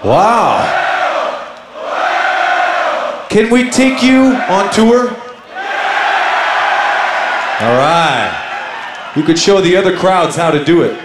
Wow. Can we take you on tour? All right. You could show the other crowds how to do it.